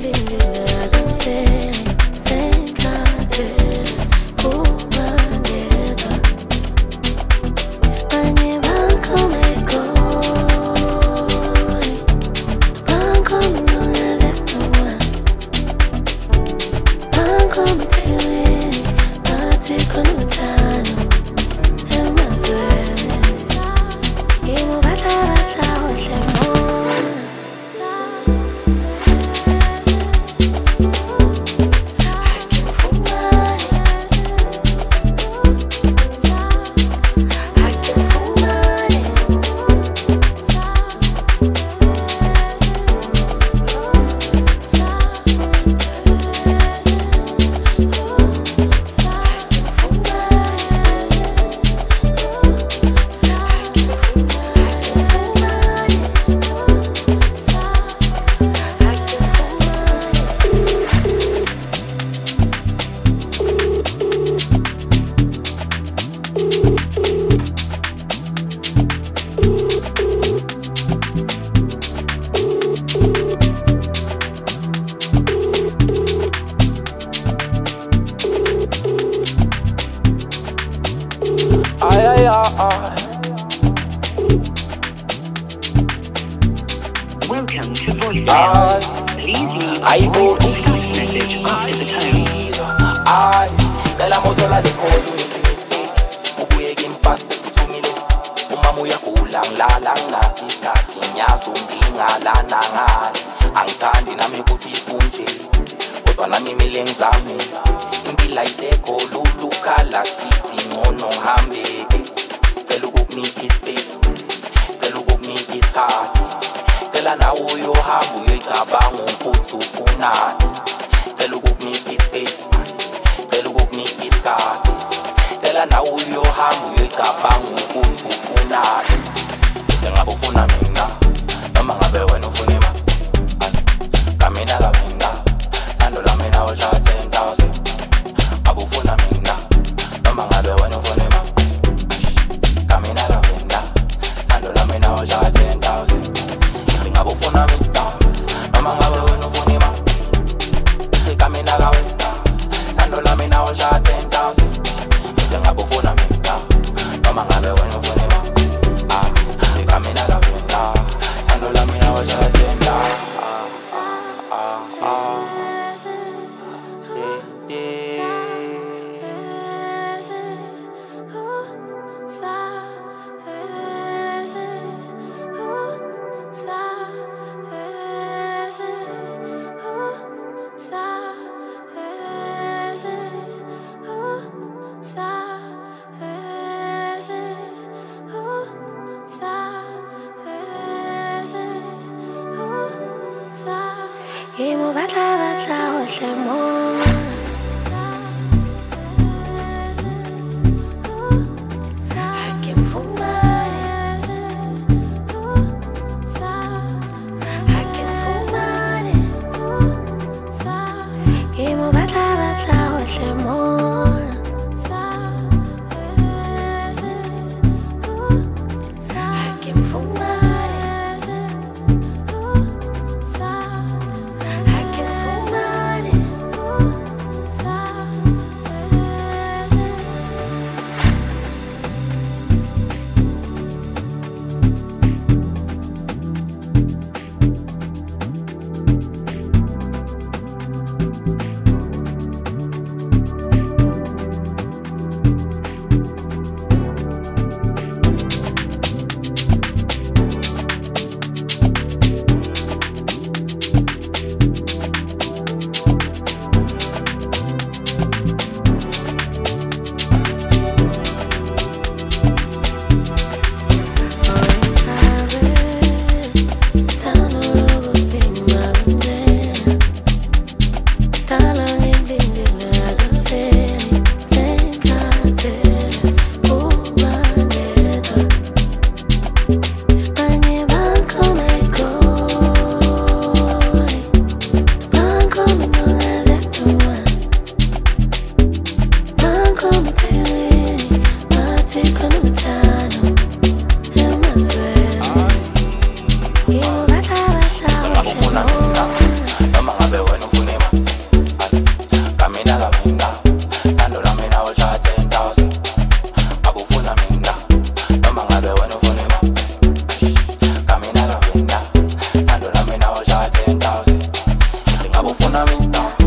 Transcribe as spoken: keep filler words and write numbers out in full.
Welcome to voicemail. Please leave a voice message after the tone. I tell a motor like they call you make a mistake. Ubuye game fast to me le. Umamu ya kulang lalang nasi starting ya zumbinga lana ngani. Angithandi nami ukuthi ifunde. Kodwa nami mileng zami. Impila isekho lulukhala sisi ngono hambe. Tell ukukunika ispace. Tell ukukunika isikhathi. Tell na uyo hambu yoyicabanga ukuthi ufunani. Tell ukukunika ispace. Tell ukukunika isikhathi. Tell na uyo hambu yoyicabanga ukuthi ufunani. Sengabe ufuna mina noma ngabe wena ufuna imali. Kamina la mina thando la mina oshaya ten thousand. Ngabe ufuna mina noma ngabe wena ufuna imali. Kamina la mina thando la mina oshaya ten thousand. Ngabe ufuna mina noma ngabe wena ufuna imali. Kamina la mina thando la mina oshaya ten thousand. Ngabe ufuna mina noma ngabe wena ufuna imali. Kamina la mina thando la mina oshaya ten thousand. Imo batla batla hohle mo. nabo ufuna mina